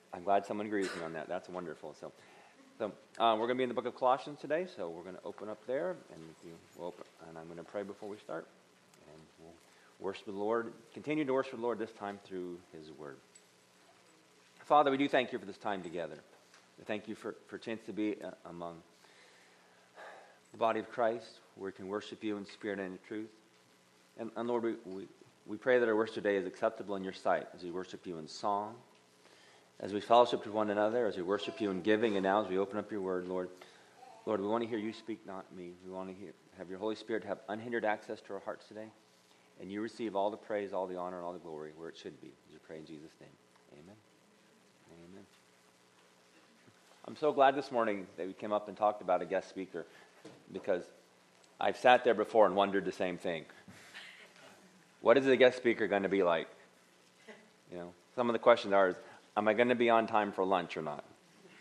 I'm glad someone agrees with me on that. That's wonderful. So we're going to be in the book of Colossians today, so we're going to open up there, and I'm going to pray before we start, and we'll worship the Lord, continue to worship the Lord this time through His Word. Father, we do thank you for this time together. We thank you for a chance to be among the body of Christ, where we can worship you in spirit and in truth. And Lord, we pray that our worship today is acceptable in your sight as we worship you in song, as we fellowship with one another, as we worship you in giving, and now as we open up your word, Lord, we want to hear you speak, not me. We want to have your Holy Spirit have unhindered access to our hearts today, and you receive all the praise, all the honor, and all the glory where it should be. As we pray in Jesus' name. Amen. Amen. I'm so glad this morning that we came up and talked about a guest speaker, because I've sat there before and wondered the same thing. What is the guest speaker going to be like? You know, some of the questions are, am I going to be on time for lunch or not?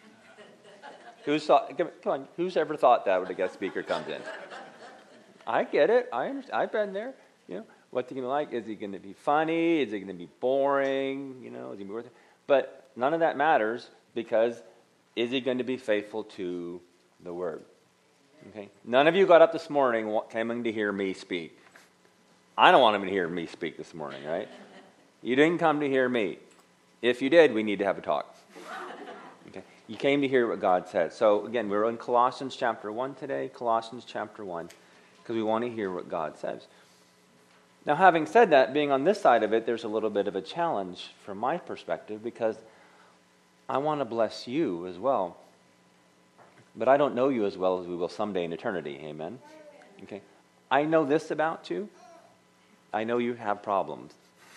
Who's ever thought that when a guest speaker comes in? I get it. I understand. I've been there. You know, what's he going to be like? Is he going to be funny? Is he going to be boring? You know, is he going to be worth it? But none of that matters, because is he going to be faithful to the word? Okay. None of you got up this morning coming to hear me speak. I don't want him to hear me speak this morning, right? You didn't come to hear me. If you did, we need to have a talk. Okay. You came to hear what God said. So again, we're in Colossians chapter 1 today, Colossians chapter 1, because we want to hear what God says. Now, having said that, being on this side of it, there's a little bit of a challenge from my perspective, because I want to bless you as well. But I don't know you as well as we will someday in eternity. Amen? Okay. I know this about you. I know you have problems.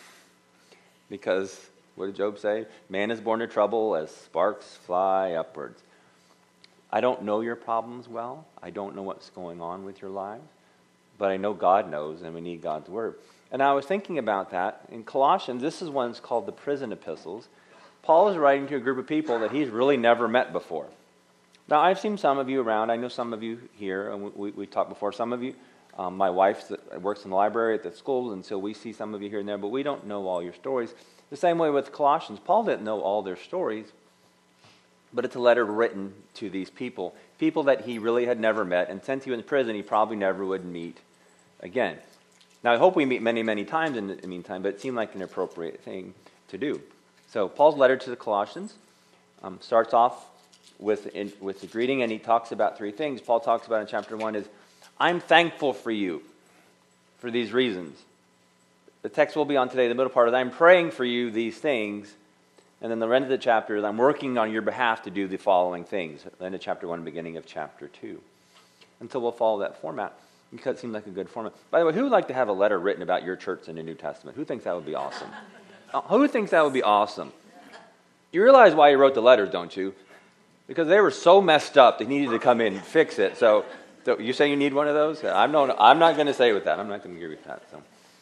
Because, what did Job say? Man is born to trouble as sparks fly upwards. I don't know your problems well. I don't know what's going on with your lives. But I know God knows, and we need God's word. And I was thinking about that. In Colossians, this is one that's called the prison epistles. Paul is writing to a group of people that he's really never met before. Now, I've seen some of you around. I know some of you here, and we talked before. Some of you, my wife works in the library at the school, and so we see some of you here and there, but we don't know all your stories. The same way with Colossians. Paul didn't know all their stories, but it's a letter written to these people that he really had never met, and since he was in prison, he probably never would meet again. Now, I hope we meet many, many times in the meantime, but it seemed like an appropriate thing to do. So, Paul's letter to the Colossians starts off with the greeting, and he talks about three things. Paul talks about in chapter 1 is, I'm thankful for you for these reasons. The text will be on today, the middle part is, I'm praying for you these things. And then the end of the chapter is, I'm working on your behalf to do the following things. The end of chapter 1, beginning of chapter 2. And so we'll follow that format, because it seemed like a good format. By the way, who would like to have a letter written about your church in the New Testament? Who thinks that would be awesome? Who thinks that would be awesome? You realize why he wrote the letters, don't you? Because they were so messed up, they needed to come in and fix it. So you say you need one of those? I'm not going to say with that. I'm not going to agree with that.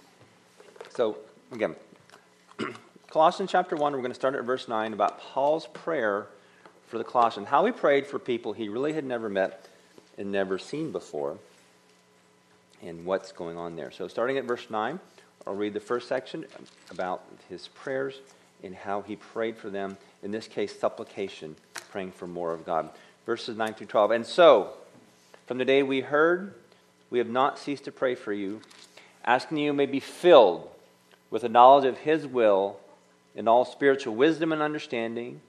So again, Colossians chapter 1, we're going to start at verse 9 about Paul's prayer for the Colossians. How he prayed for people he really had never met and never seen before, and what's going on there. So starting at verse 9, I'll read the first section about his prayers and how he prayed for them. In this case, supplication, praying for more of God. Verses 9 through 12. And so, from the day we heard, we have not ceased to pray for you, asking you may be filled with the knowledge of his will in all spiritual wisdom and understanding,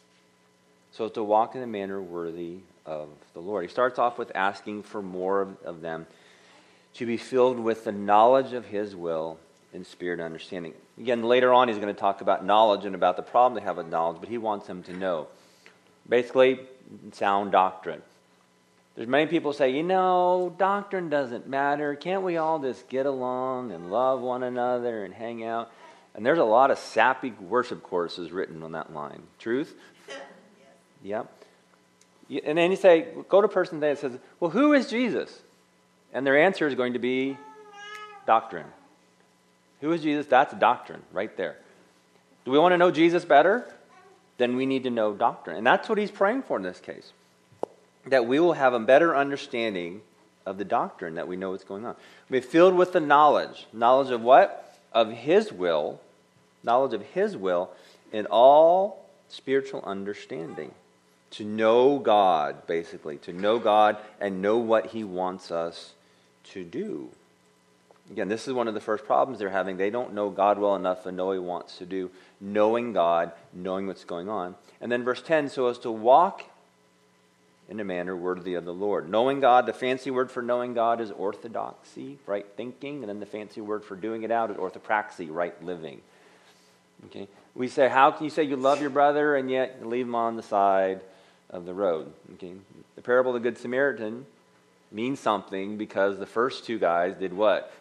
so as to walk in a manner worthy of the Lord. He starts off with asking for more of them, to be filled with the knowledge of his will in spirit and understanding. Again, later on he's going to talk about knowledge and about the problem they have with knowledge, but he wants them to know. Basically, sound doctrine. There's many people say, doctrine doesn't matter. Can't we all just get along and love one another and hang out? And there's a lot of sappy worship choruses written on that line. Truth? Yep. And then you say, go to a person that says, well, who is Jesus? And their answer is going to be doctrine. Who is Jesus? That's doctrine right there. Do we want to know Jesus better? Then we need to know doctrine. And that's what he's praying for in this case. That we will have a better understanding of the doctrine, that we know what's going on. Be filled with the knowledge. Knowledge of what? Of his will. Knowledge of his will in all Spiritual understanding. To know God, basically. To know God and know what He wants us to do. Again, this is one of the first problems they're having. They don't know God well enough to know what He wants to do. Knowing God, knowing what's going on. And then verse 10, so as to walk in a manner worthy of the Lord. Knowing God, the fancy word for knowing God is orthodoxy, right thinking. And then the fancy word for doing it out is orthopraxy, right living. Okay. We say, how can you say you love your brother and yet you leave him on the side of the road? Okay. The parable of the Good Samaritan means something because the first two guys did what?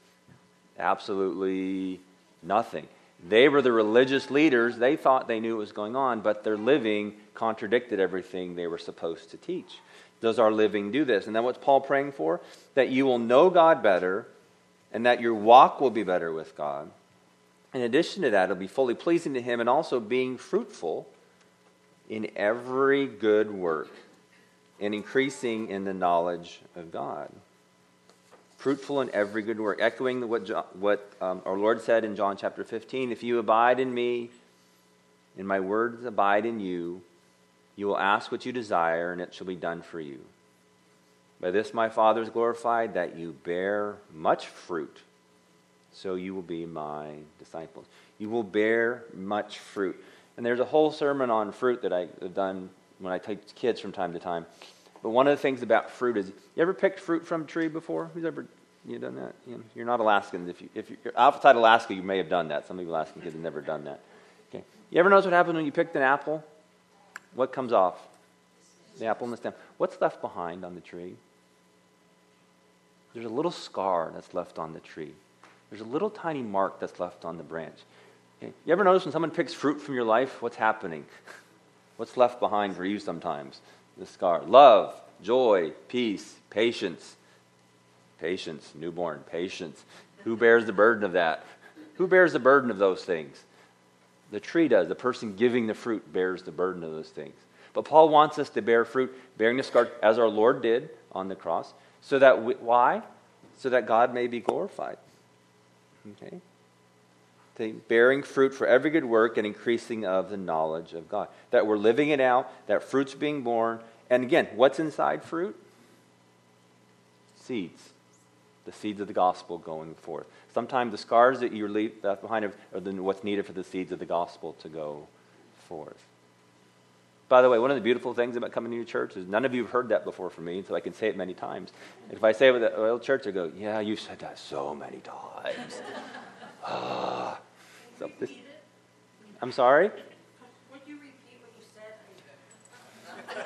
Absolutely nothing. They were the religious leaders. They thought they knew what was going on, but their living contradicted everything they were supposed to teach. Does our living do this? And then what's Paul praying for? That you will know God better and that your walk will be better with God. In addition to that, it'll be fully pleasing to Him and also being fruitful in every good work and increasing in the knowledge of God. Fruitful in every good work. Echoing what our Lord said in John chapter 15, if you abide in me and my words abide in you, you will ask what you desire and it shall be done for you. By this my Father is glorified, that you bear much fruit, so you will be my disciples. You will bear much fruit. And there's a whole sermon on fruit that I've done when I teach kids from time to time. But one of the things about fruit is, you ever picked fruit from a tree before? Who's ever done that? You're not Alaskans. If you're outside Alaska, you may have done that. Some of you Alaskan kids have never done that. Okay. You ever notice what happens when you picked an apple? What comes off? The apple and the stem. What's left behind on the tree? There's a little scar that's left on the tree. There's a little tiny mark that's left on the branch. Okay. You ever notice when someone picks fruit from your life, what's happening? What's left behind for you sometimes? The scar. Love, joy, peace, patience. Patience, newborn, patience. Who bears the burden of that? Who bears the burden of those things? The tree does. The person giving the fruit bears the burden of those things. But Paul wants us to bear fruit, bearing the scar, as our Lord did on the cross. So that, why? So that God may be glorified. Okay? Bearing fruit for every good work and increasing of the knowledge of God. That we're living it out, that fruit's being born. And again, what's inside fruit? Seeds. The seeds of the gospel going forth. Sometimes the scars that you leave left behind are what's needed for the seeds of the gospel to go forth. By the way, one of the beautiful things about coming to your church is none of you have heard that before from me, so I can say it many times. And if I say it with the old church, I go, yeah, you've said that so many times. So this, I'm sorry? Would you repeat what you said?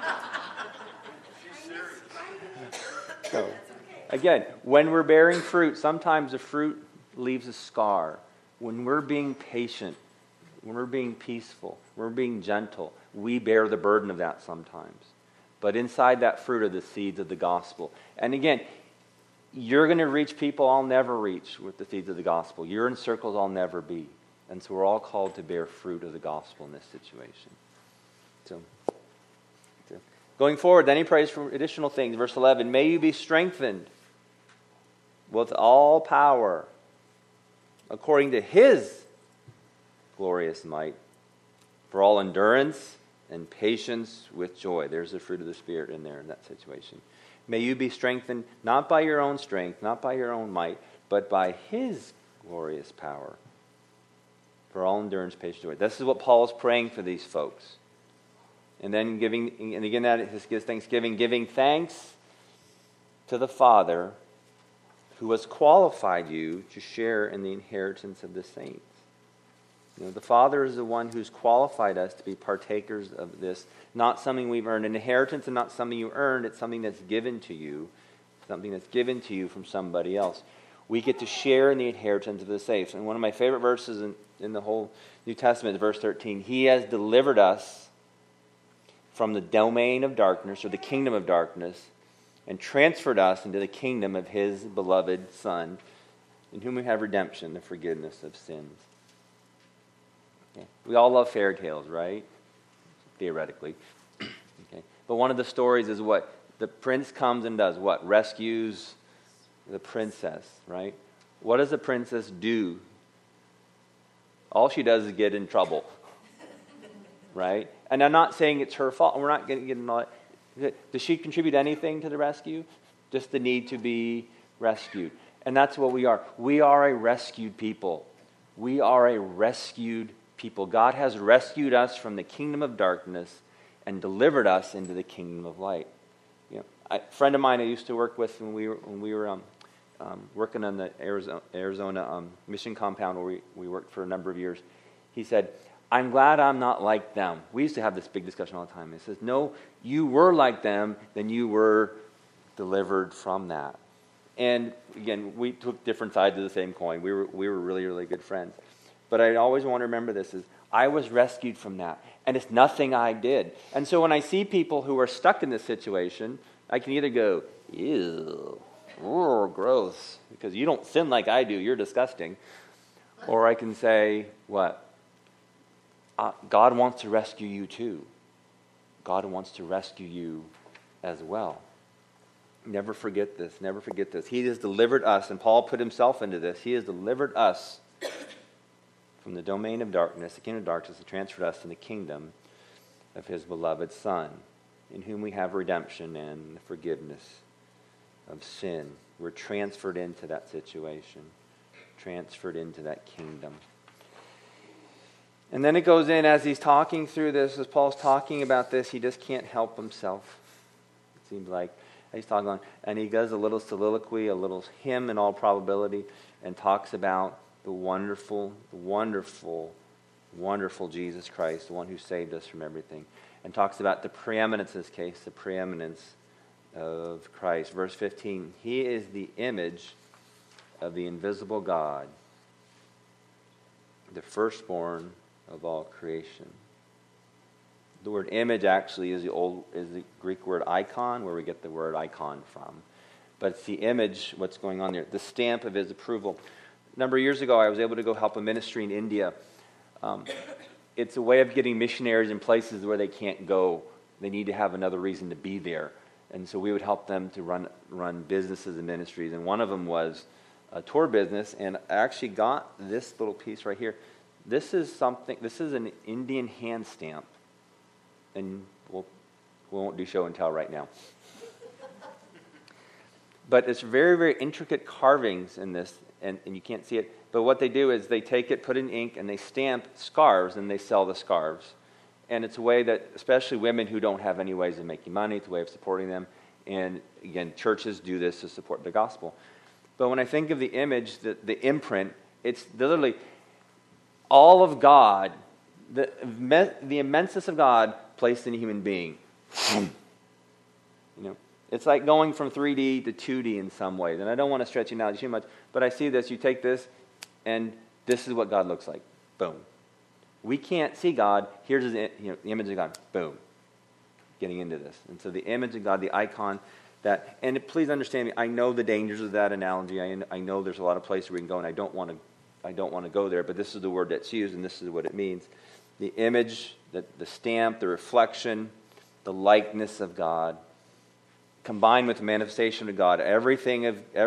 So, again, when we're bearing fruit, sometimes the fruit leaves a scar. When we're being patient, when we're being peaceful, when we're being gentle, we bear the burden of that sometimes. But inside that fruit are the seeds of the gospel. And again, you're going to reach people I'll never reach with the seeds of the gospel. You're in circles I'll never be. And so we're all called to bear fruit of the gospel in this situation. So, going forward, then he prays for additional things. Verse 11, may you be strengthened with all power according to His glorious might for all endurance and patience with joy. There's the fruit of the Spirit in there in that situation. May you be strengthened not by your own strength, not by your own might, but by His glorious power for all endurance, patience, joy. This is what Paul is praying for these folks. And then giving thanksgiving, giving thanks to the Father who has qualified you to share in the inheritance of the saints. You know, the Father is the one who's qualified us to be partakers of this. Not something we've earned. An inheritance is not something you earned. It's something that's given to you. Something that's given to you from somebody else. We get to share in the inheritance of the saints. And one of my favorite verses in the whole New Testament is verse 13. He has delivered us from the domain of darkness, or the kingdom of darkness, and transferred us into the kingdom of His beloved Son, in whom we have redemption, the forgiveness of sins. Okay. We all love fairy tales, right? Theoretically. Okay. But one of the stories is what? The prince comes and does what? Rescues the princess, right? What does the princess do? All she does is get in trouble. right? And I'm not saying it's her fault. We're not getting all that. Does she contribute anything to the rescue? Just the need to be rescued. And that's what we are. We are a rescued people. We are a rescued people. God has rescued us from the kingdom of darkness and delivered us into the kingdom of light. A friend of mine I used to work with when we were working on the Arizona mission compound where we worked for a number of years. He said, I'm glad I'm not like them. We used to have this big discussion all the time. He says, no, you were like them, then you were delivered from that. And again, we took different sides of the same coin. We were really, really good friends. But I always want to remember this is I was rescued from that. And it's nothing I did. And so when I see people who are stuck in this situation, I can either go, ew, gross, because you don't sin like I do, you're disgusting. Or I can say, what? God wants to rescue you too. God wants to rescue you as well. Never forget this. Never forget this. He has delivered us, and Paul put himself into this. He has delivered us from the domain of darkness, the kingdom of darkness, and transferred us to the kingdom of his beloved Son, in whom we have redemption and the forgiveness of sin. We're transferred into that situation, transferred into that kingdom. And then it goes in, as he's talking through this, as Paul's talking about this, he just can't help himself. It seems like he's talking on, and he does a little soliloquy, a little hymn in all probability, and talks about the wonderful, wonderful Jesus Christ, the one who saved us from everything. And talks about the preeminence in this case, the preeminence of Christ. Verse 15, he is the image of the invisible God, the firstborn of all creation. The word image actually is the Greek word icon, where we get the word icon from. But it's the image, what's going on there, the stamp of his approval. A number of years ago, I was able to go help a ministry in India. It's a way of getting missionaries in places where they can't go. They need to have another reason to be there. And so we would help them to run businesses and ministries. And one of them was a tour business. And I actually got this little piece right here. This is an Indian hand stamp. And we won't do show and tell right now. But it's very, very intricate carvings in this, and you can't see it. But what they do is they take it, put in ink, and they stamp scarves, and they sell the scarves. And it's a way that, especially women who don't have any ways of making money, it's a way of supporting them. And again, churches do this to support the gospel. But when I think of the image, the imprint, it's literally all of God, the immenseness of God placed in a human being. It's like going from 3D to 2D in some ways. And I don't want to stretch it out too much, but I see this. You take this, and this is what God looks like. Boom. We can't see God. Here's the image of God. Boom. Getting into this. And so the image of God, the icon, and please understand me, I know the dangers of that analogy. I know there's a lot of places we can go, and I don't want to go there, but this is the word that's used, and this is what it means. The image, the stamp, the reflection, the likeness of God, combined with the manifestation of God. Everything,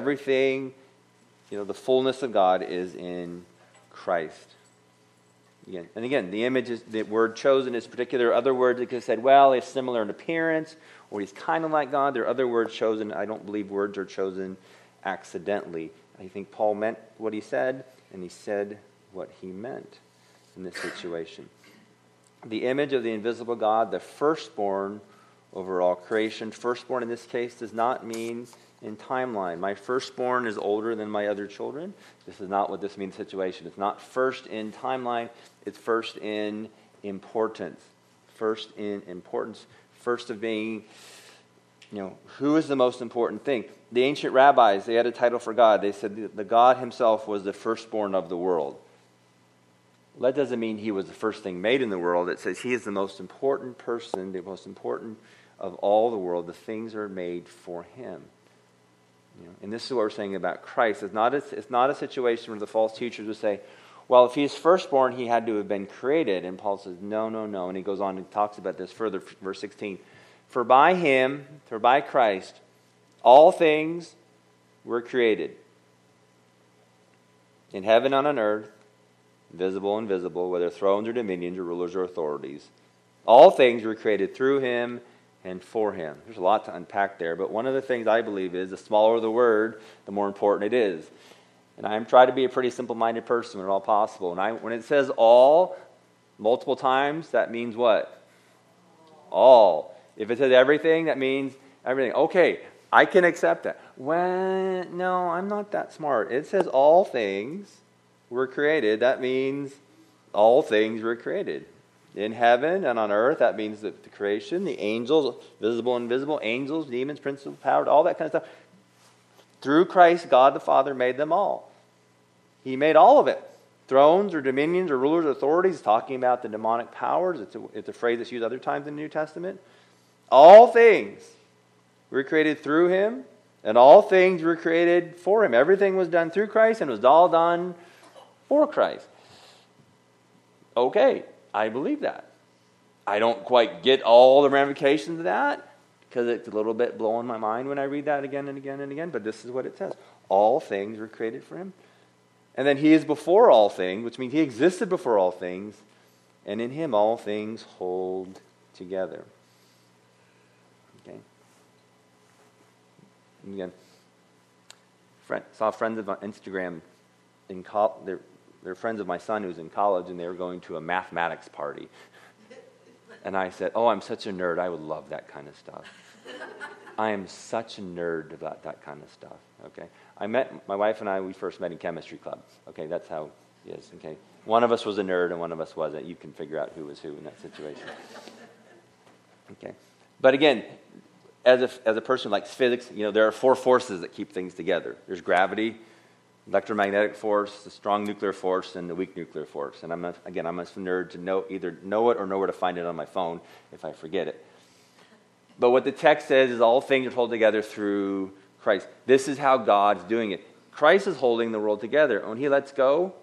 the fullness of God is in Christ. Again, the image is the word chosen is particular. Other words that could have said, well, it's similar in appearance, or he's kind of like God. There are other words chosen. I don't believe words are chosen accidentally. I think Paul meant what he said, and he said what he meant in this situation. The image of the invisible God, the firstborn over all creation. Firstborn in this case does not mean in timeline. My firstborn is older than my other children. This is not what this means situation. It's not first in timeline. It's first in importance. First in importance. First of being, who is the most important thing? The ancient rabbis, they had a title for God. They said the God himself was the firstborn of the world. Well, that doesn't mean he was the first thing made in the world. It says he is the most important person, the most important of all the world. The things are made for him. And this is what we're saying about Christ. It's not a situation where the false teachers would say, well, if he's firstborn, he had to have been created. And Paul says, no. And he goes on and talks about this further, verse 16. For by Christ, all things were created, in heaven and on earth, visible and invisible, whether thrones or dominions or rulers or authorities. All things were created through him and for him. There's a lot to unpack there, but one of the things I believe is the smaller the word, the more important it is. And I'm trying to be a pretty simple-minded person when at all possible. And when it says all multiple times, that means what? All. If it says everything, that means everything. Okay, I can accept that. No, I'm not that smart. It says all things were created. That means all things were created. In heaven and on earth, that means the creation, the angels, visible and invisible, angels, demons, principal powers, all that kind of stuff. Through Christ, God the Father made them all. He made all of it. Thrones or dominions or rulers or authorities, talking about the demonic powers. It's a phrase that's used other times in the New Testament. All things were created through him, and all things were created for him. Everything was done through Christ and was all done for Christ. Okay, I believe that. I don't quite get all the ramifications of that because it's a little bit blowing my mind when I read that again and again and again, but this is what it says. All things were created for him. And then he is before all things, which means he existed before all things, and in him all things hold together. Okay? And again, saw friends of on Instagram in college. They're friends of my son who's in college, and they were going to a mathematics party. And I said, oh, I'm such a nerd. I would love that kind of stuff. I am such a nerd about that kind of stuff. Okay, my wife and I, we first met in chemistry club. Okay, that's how it is. Okay, one of us was a nerd and one of us wasn't. You can figure out who was who in that situation. Okay, but again, as a person who likes physics, there are 4 forces that keep things together. There's gravity, electromagnetic force, the strong nuclear force, and the weak nuclear force. And I'm a nerd to either know it or know where to find it on my phone if I forget it. But what the text says is all things are held together through Christ. This is how God's doing it. Christ is holding the world together. When he lets go,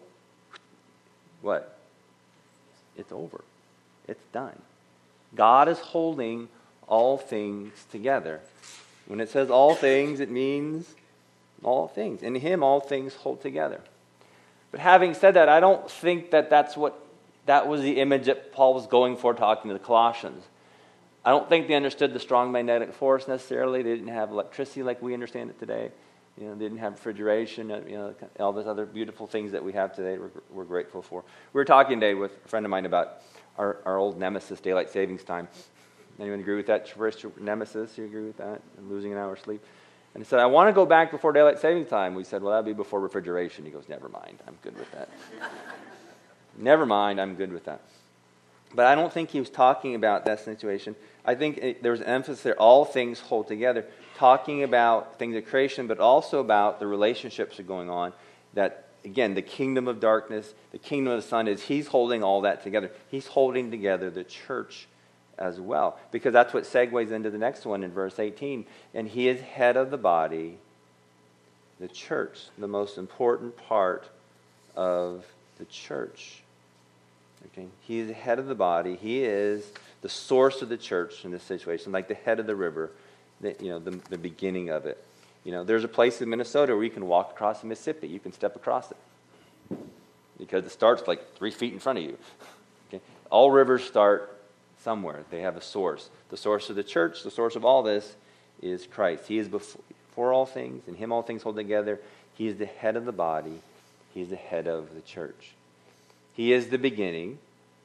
what? It's over. It's done. God is holding all things together. When it says all things, it means all things. In him, all things hold together. But having said that, I don't think that that was the image that Paul was going for talking to the Colossians. I don't think they understood the strong magnetic force necessarily. They didn't have electricity like we understand it today. They didn't have refrigeration, all those other beautiful things that we have today we're grateful for. We were talking today with a friend of mine about our old nemesis, daylight savings time. Anyone agree with that? First nemesis, you agree with that? And losing an hour's sleep? And he said, I want to go back before daylight savings time. We said, well, that'd be before refrigeration. He goes, never mind, I'm good with that. Never mind, I'm good with that. But I don't think he was talking about that situation. I think there was an emphasis there, all things hold together, talking about things of creation, but also about the relationships that are going on, that, again, the kingdom of darkness, the kingdom of the Son, he's holding all that together. He's holding together the church as well, because that's what segues into the next one in verse 18. And he is head of the body, the church, the most important part of the church. Okay, he is the head of the body. He is the source of the church in this situation, like the head of the river, the beginning of it. There's a place in Minnesota where you can walk across the Mississippi. You can step across it because it starts like 3 feet in front of you. Okay, all rivers start somewhere. They have a source. The source of the church, the source of all this, is Christ. He is before all things. In him all things hold together. He is the head of the body. He is the head of the church. He is the beginning,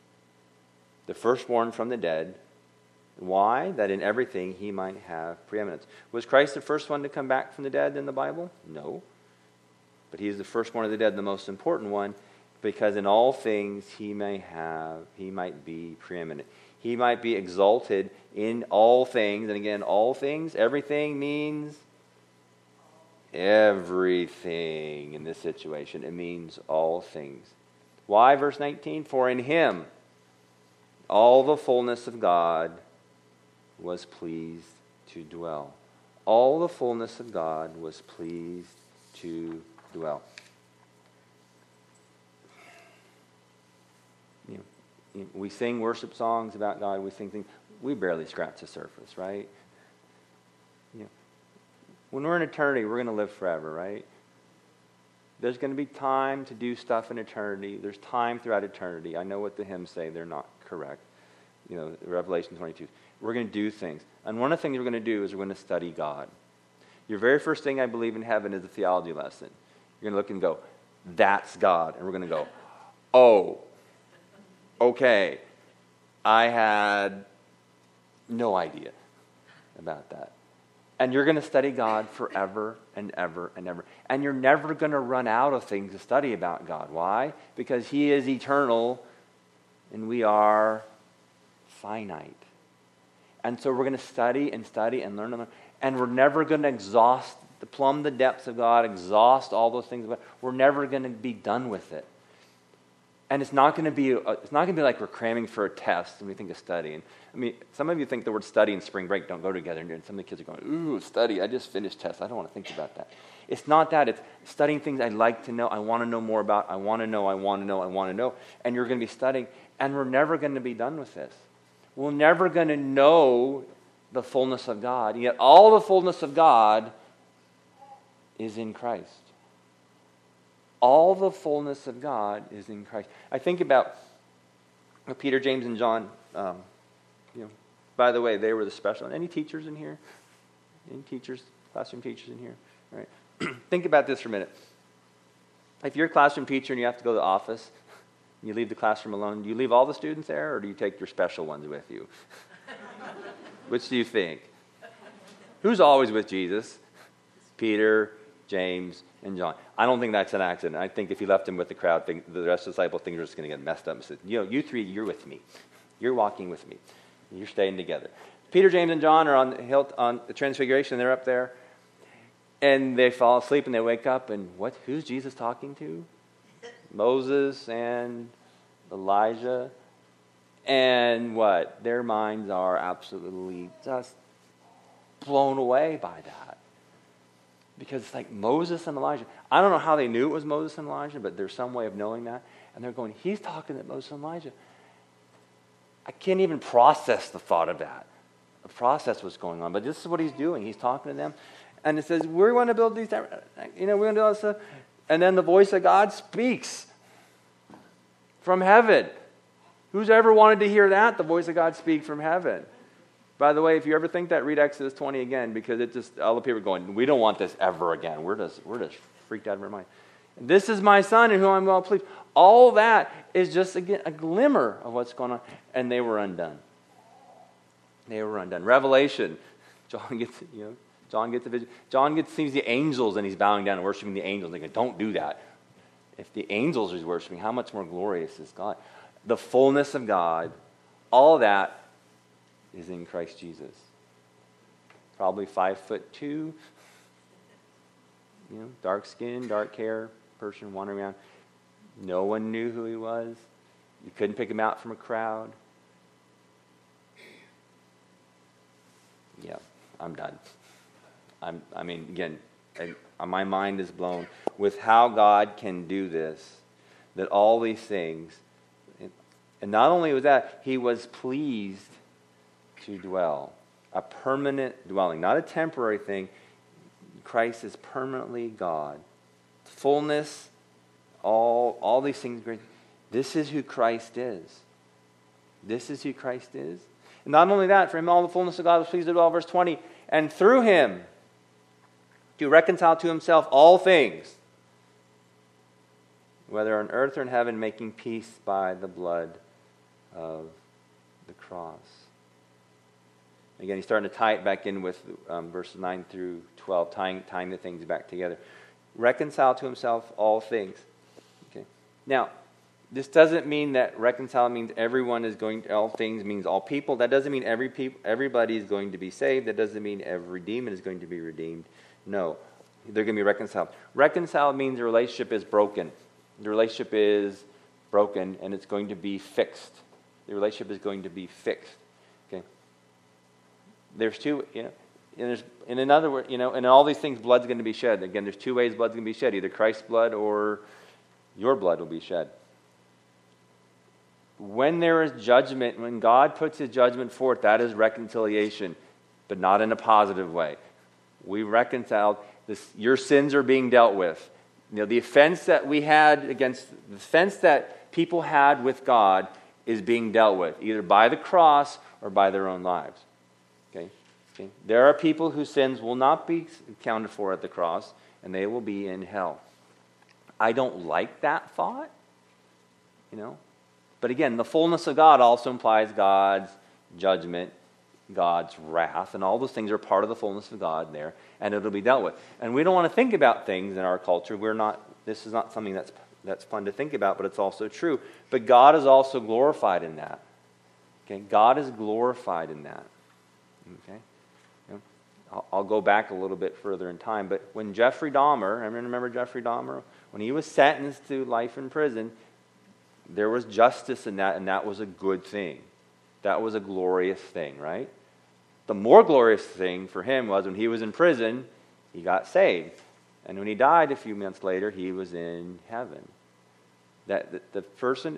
the firstborn from the dead. Why? That in everything he might have preeminence. Was Christ the first one to come back from the dead in the Bible? No. But he is the firstborn of the dead, the most important one, because in all things he might be preeminent. He might be exalted in all things. And again, all things, everything means everything in this situation. It means all things. Why? Verse 19, for in him all the fullness of God was pleased to dwell. All the fullness of God was pleased to dwell. We sing worship songs about God. We sing things. We barely scratch the surface, right? When we're in eternity, we're going to live forever, right? There's going to be time to do stuff in eternity. There's time throughout eternity. I know what the hymns say. They're not correct. Revelation 22. We're going to do things. And one of the things we're going to do is we're going to study God. Your very first thing I believe in heaven is a theology lesson. You're going to look and go, that's God. And we're going to go, oh, okay. I had no idea about that. And you're going to study God forever and ever and ever. And you're never going to run out of things to study about God. Why? Because He is eternal and we are finite. And so we're going to study and study and learn and learn. And we're never going to plumb the depths of God, exhaust all those things. We're never going to be done with it. And it's not going to be like we're cramming for a test and we think of studying. I mean, some of you think the word study and spring break don't go together, and some of the kids are going, ooh, study, I just finished tests. I don't want to think about that. It's not that. It's studying things I like to know, I want to know more about, I want to know. And you're going to be studying, and we're never going to be done with this. We're never going to know the fullness of God, and yet all the fullness of God is in Christ. All the fullness of God is in Christ. I think about Peter, James, and John. By the way, they were the special. Any teachers in here? Any teachers, classroom teachers in here? All right. Think about this for a minute. If you're a classroom teacher and you have to go to the office, and you leave the classroom alone, do you leave all the students there, or do you take your special ones with you? Which do you think? Who's always with Jesus? Peter, James, and John. I don't think that's an accident. I think if he left him with the crowd, the rest of the disciples think they're just going to get messed up and said, you three, you're with me. You're walking with me. You're staying together. Peter, James, and John are on the hill, on the Transfiguration. They're up there. And they fall asleep and they wake up. And who's Jesus talking to? Moses and Elijah. And what? Their minds are absolutely just blown away by that. Because it's like Moses and Elijah. I don't know how they knew it was Moses and Elijah, but there's some way of knowing that. And they're going, he's talking to Moses and Elijah. I can't even process the thought of that. Process what's going on. But this is what he's doing. He's talking to them. And it says, we're going to build these, we're going to do all this stuff. And then the voice of God speaks from heaven. Who's ever wanted to hear that? The voice of God speak from heaven. By the way, if you ever think that, read Exodus 20 again, because all the people are going, we don't want this ever again. We're just freaked out of our mind. This is my son in whom I'm well pleased. All that is just, again, a glimmer of what's going on. And they were undone. They were undone. Revelation. John gets the vision. John sees the angels and he's bowing down and worshiping the angels. They go, don't do that. If the angels are worshiping, how much more glorious is God? The fullness of God, all that is in Christ Jesus. Probably 5'2", dark skin, dark hair, person wandering around. No one knew who he was. You couldn't pick him out from a crowd. Yeah, I'm done. My mind is blown with how God can do this, that all these things, and not only was that, he was pleased to dwell. A permanent dwelling, not a temporary thing. Christ is permanently God. Fullness, all these things. This is who Christ is. This is who Christ is. And not only that, for him all the fullness of God was pleased to dwell, verse 20, and through him to reconcile to himself all things, whether on earth or in heaven, making peace by the blood of the cross. Again, he's starting to tie it back in with verses 9 through 12, tying the things back together. Reconcile to himself all things. Okay. Now, this doesn't mean that reconcile means everyone is going to, all things means all people. That doesn't mean everybody is going to be saved. That doesn't mean every demon is going to be redeemed. No, they're going to be reconciled. Reconciled means the relationship is broken. The relationship is broken and it's going to be fixed. The relationship is going to be fixed. Okay. There's two, in another word, and all these things, blood's going to be shed. Again, there's two ways blood's going to be shed. Either Christ's blood or your blood will be shed. When there is judgment, when God puts his judgment forth, that is reconciliation, but not in a positive way. We reconciled. Your sins are being dealt with. The offense that we had the offense that people had with God is being dealt with, either by the cross or by their own lives. Okay? There are people whose sins will not be accounted for at the cross, and they will be in hell. I don't like that thought, But again, the fullness of God also implies God's judgment, God's wrath, and all those things are part of the fullness of God there, and it'll be dealt with. And we don't want to think about things in our culture. This is not something that's fun to think about, but it's also true. But God is also glorified in that. Okay, God is glorified in that. Okay, I'll go back a little bit further in time, but when Jeffrey Dahmer, remember Jeffrey Dahmer? When he was sentenced to life in prison, there was justice in that, and that was a good thing. That was a glorious thing, right? The more glorious thing for him was when he was in prison, he got saved. And when he died a few months later, he was in heaven. The person,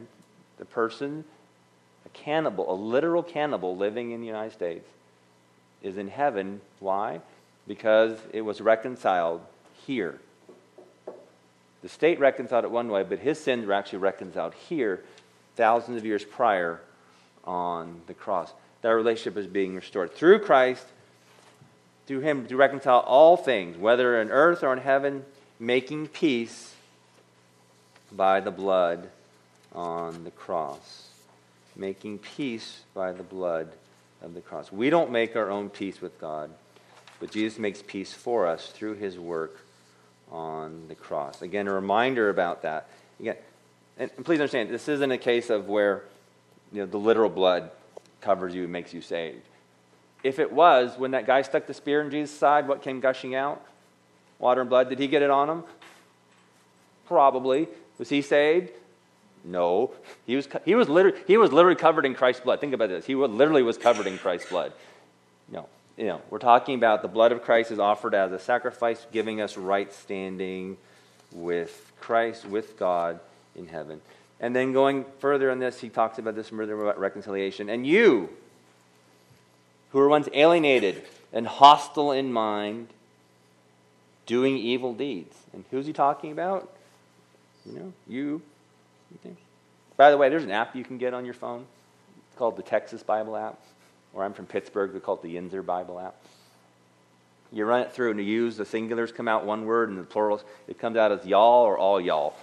a cannibal, a literal cannibal living in the United States, is in heaven. Why? Because it was reconciled here. The state reconciled it one way, but his sins were actually reconciled here thousands of years prior on the cross. That relationship is being restored through Christ, through him to reconcile all things, whether on earth or in heaven, making peace by the blood on the cross. Making peace by the blood of the cross. We don't make our own peace with God, but Jesus makes peace for us through his work on the cross. Again, a reminder about that. Again, and please understand, this isn't a case of where the literal blood covers you and makes you saved. If it was, when that guy stuck the spear in Jesus' side, what came gushing out? Water and blood. Did he get it on him? Probably. Was he saved? No. He was literally covered in Christ's blood. Think about this. He literally was covered in Christ's blood. No. We're talking about the blood of Christ is offered as a sacrifice, giving us right standing with Christ, with God in heaven. And then going further on this, he talks about this further about reconciliation. And you, who were once alienated and hostile in mind, doing evil deeds. And who's he talking about? You. Okay. By the way, there's an app you can get on your phone. It's called the Texas Bible app. Or I'm from Pittsburgh, we call it the Yinzer Bible app. You run it through and you use the singulars come out one word and the plurals, it comes out as y'all or all y'all.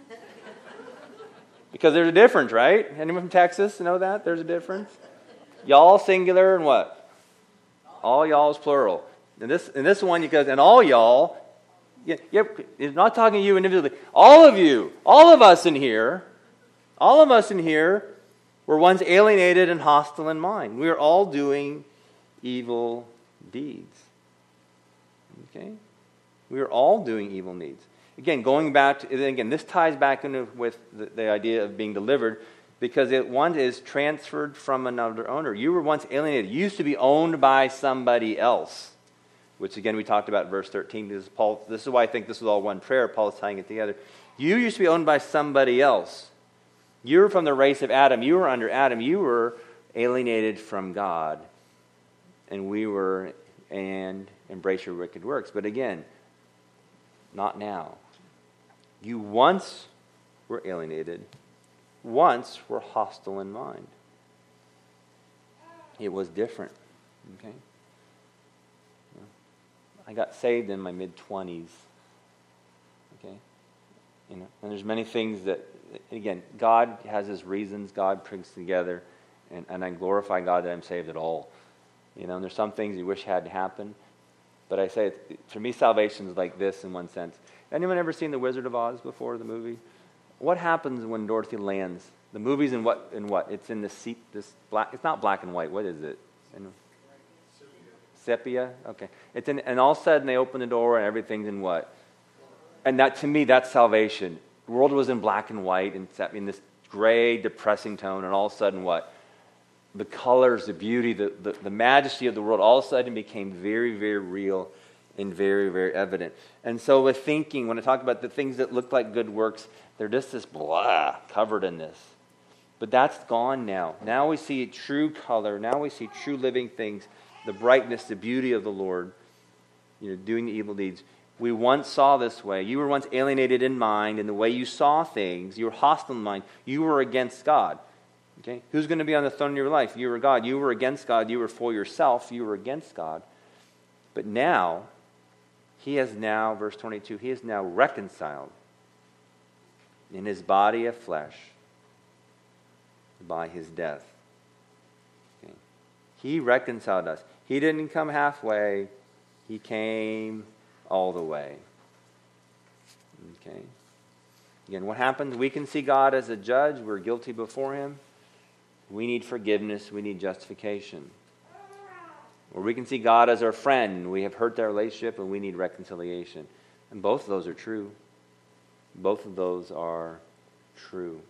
Because there's a difference, right? Anyone from Texas know that? There's a difference. Y'all singular and what? All y'all is plural. In this one, it goes, and all y'all, it's not talking to you individually. All of you, all of us in here were once alienated and hostile in mind. We are all doing evil deeds. Okay? We are all doing evil deeds. Again, this ties back into with the idea of being delivered, because one is transferred from another owner. You were once alienated. You used to be owned by somebody else, which again we talked about in verse 13. This is why I think this is all one prayer. Paul is tying it together. You used to be owned by somebody else. You were from the race of Adam. You were under Adam. You were alienated from God. And embrace your wicked works. But again, not now. You once were alienated. Once were hostile in mind. It was different. Okay? I got saved in my mid-20s. Okay? And there's many things that, again, God has his reasons. God brings together. And I glorify God that I'm saved at all. And there's some things you wish had happened. But I say, for me, salvation is like this in one sense. Anyone ever seen The Wizard of Oz before, the movie? What happens when Dorothy lands? The movie's in what? It's in this black. It's not black and white. What is it? Sepia. Okay. And all of a sudden they open the door and everything's in what? And that, to me, that's salvation. The world was in black and white and in this gray, depressing tone, and all of a sudden what? The colors, the beauty, the majesty of the world all of a sudden became very, very real and very, very evident. And so with thinking, when I talk about the things that look like good works, they're just this blah covered in this. But that's gone now. Now we see true color. Now we see true living things, the brightness, the beauty of the Lord, doing the evil deeds. We once saw this way. You were once alienated in mind, in the way you saw things. You were hostile in mind. You were against God. Okay? Who's going to be on the throne of your life? You or God. You were against God. You were for yourself. You were against God. But now, he has now, verse 22, he is now reconciled in his body of flesh by his death. Okay? He reconciled us. He didn't come halfway. He came all the way. Okay? Again, what happens? We can see God as a judge. We're guilty before him. We need forgiveness. We need justification. Or we can see God as our friend. We have hurt that relationship and we need reconciliation. And both of those are true. Both of those are true.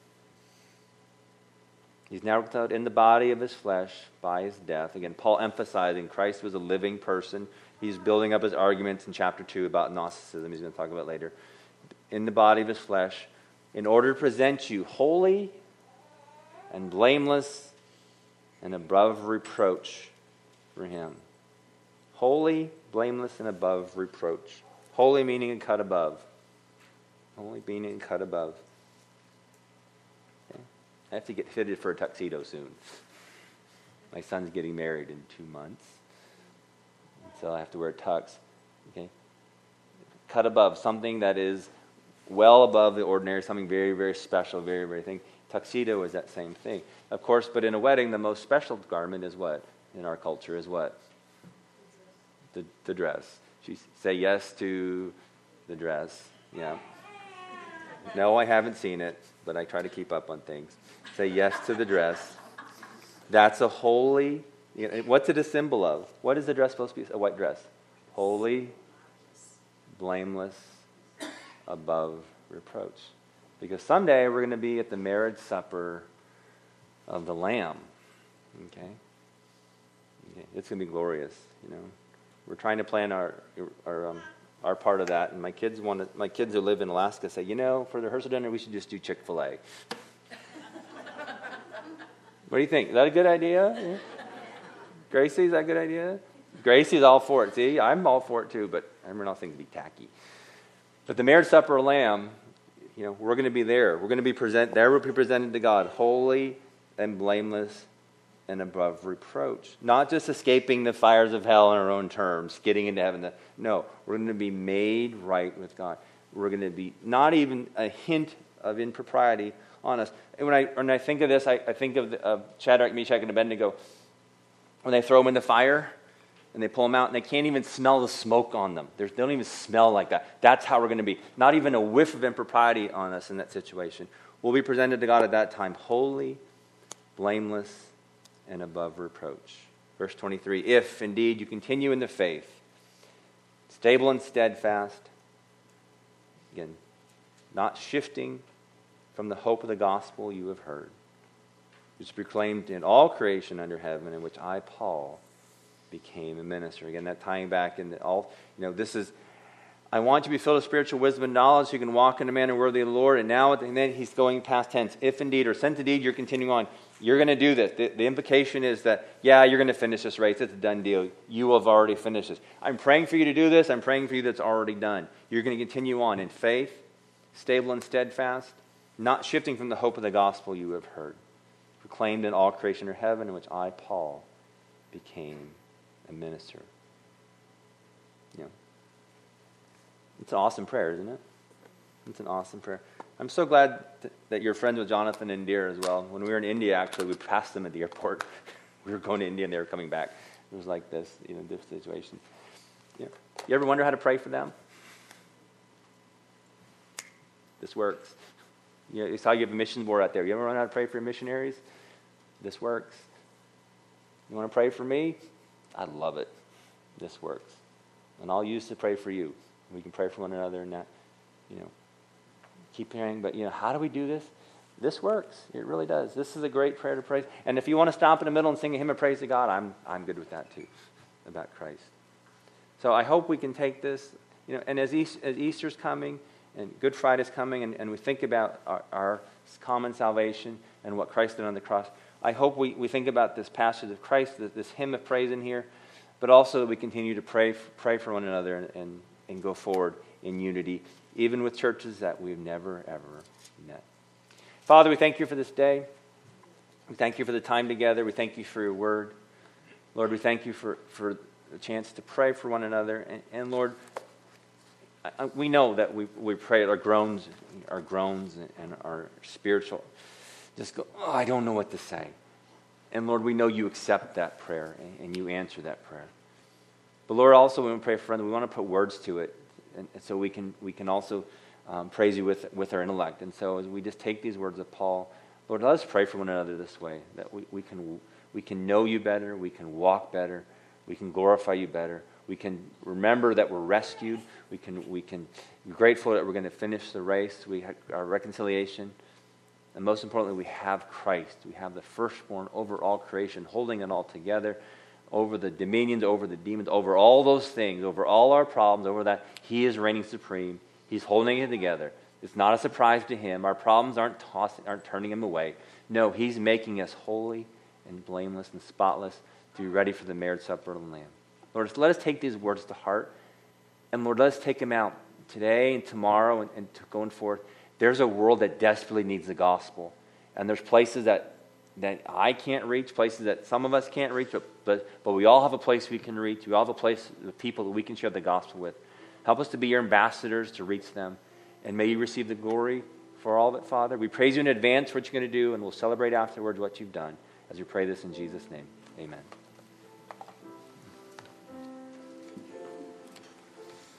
He's now reconciled in the body of his flesh by his death. Again, Paul emphasizing Christ was a living person. He's building up his arguments in chapter 2 about Gnosticism. He's going to talk about it later. In the body of his flesh, in order to present you holy and blameless and above reproach for him. Holy, blameless, and above reproach. Holy meaning cut above. Holy meaning cut above. Okay. I have to get fitted for a tuxedo soon. My son's getting married in 2 months. So I have to wear a tux. Okay. Cut above, something that is well above the ordinary, something very, very special, very, very thing. Tuxedo is that same thing. Of course, but in a wedding, the most special garment is what? In our culture is what? The dress. She say yes to the dress. Yeah. No, I haven't seen it, but I try to keep up on things. Say yes to the dress. That's a holy, what's it a symbol of? What is the dress supposed to be? A white dress. Holy, blameless, above reproach. Because someday we're going to be at the marriage supper of the Lamb. Okay? It's going to be glorious, We're trying to plan our part of that, and my kids who live in Alaska say, for the rehearsal dinner we should just do Chick-fil-A. What do you think? Is that a good idea? Yeah. Gracie, is that a good idea? Gracie's all for it. See, I'm all for it too, but I'm not thinking it'd be tacky. But the marriage supper of Lamb, we're going to be there. We're going to be we'll be presented to God, holy and blameless and above reproach. Not just escaping the fires of hell on our own terms, getting into heaven. No, we're going to be made right with God. We're going to be not even a hint of impropriety on us. And when I think of this, I think of Shadrach, Meshach, and Abednego. When they throw them in the fire and they pull them out and they can't even smell the smoke on them. They don't even smell like that. That's how we're going to be. Not even a whiff of impropriety on us in that situation. We'll be presented to God at that time, holy, blameless, and above reproach. Verse 23, if indeed you continue in the faith, stable and steadfast, again, not shifting from the hope of the gospel you have heard, which is proclaimed in all creation under heaven, in which I, Paul, became a minister. Again, that tying back in all, this is, I want you to be filled with spiritual wisdom and knowledge so you can walk in a manner worthy of the Lord. And now, and then he's going past tense. If indeed, or since indeed you're continuing on, you're going to do this. The implication is that, you're going to finish this race. It's a done deal. You will have already finished this. I'm praying for you to do this. I'm praying for you that's already done. You're going to continue on in faith, stable and steadfast, not shifting from the hope of the gospel you have heard, proclaimed in all creation under heaven, in which I, Paul, became a minister. It's an awesome prayer, isn't it? It's an awesome prayer. I'm so glad that you're friends with Jonathan and Deer as well. When we were in India, actually, we passed them at the airport. We were going to India and they were coming back. It was like this, this situation. You ever wonder how to pray for them? This works. You saw you have a missions board out there. You ever wonder how to pray for your missionaries? This works. You want to pray for me? I love it. This works. And I'll use to pray for you. We can pray for one another and that, keep praying. But, how do we do this? This works. It really does. This is a great prayer to pray. And if you want to stop in the middle and sing a hymn of praise to God, I'm good with that too, about Christ. So I hope we can take this, and as Easter's coming and Good Friday's coming and we think about our common salvation and what Christ did on the cross, I hope we think about this passage of Christ, this hymn of praise in here, but also that we continue to pray for one another and go forward in unity, even with churches that we've never, ever met. Father, we thank you for this day. We thank you for the time together. We thank you for your word. Lord, we thank you for the chance to pray for one another. And Lord, we know that we pray our groans and our spiritual, just go, oh, I don't know what to say. And Lord, we know you accept that prayer and you answer that prayer. But Lord, also when we pray for others, we want to put words to it, and so we can also praise you with our intellect. And so as we just take these words of Paul, Lord, let us pray for one another this way, that we can know you better, we can walk better, we can glorify you better, we can remember that we're rescued, we can be grateful that we're going to finish the race, we have our reconciliation, and most importantly, we have Christ. We have the firstborn over all creation, holding it all together, over the dominions, over the demons, over all those things, over all our problems, over that. He is reigning supreme. He's holding it together. It's not a surprise to him. Our problems aren't turning him away. No, he's making us holy and blameless and spotless to be ready for the marriage supper of the Lamb. Lord, let us take these words to heart. And Lord, let us take them out today and tomorrow and going forth. There's a world that desperately needs the gospel. And there's places that I can't reach, places that some of us can't reach, but we all have a place we can reach. We all have a place, the people that we can share the gospel with. Help us to be your ambassadors to reach them. And may you receive the glory for all of it, Father. We praise you in advance for what you're going to do, and we'll celebrate afterwards what you've done as we pray this in Jesus' name. Amen.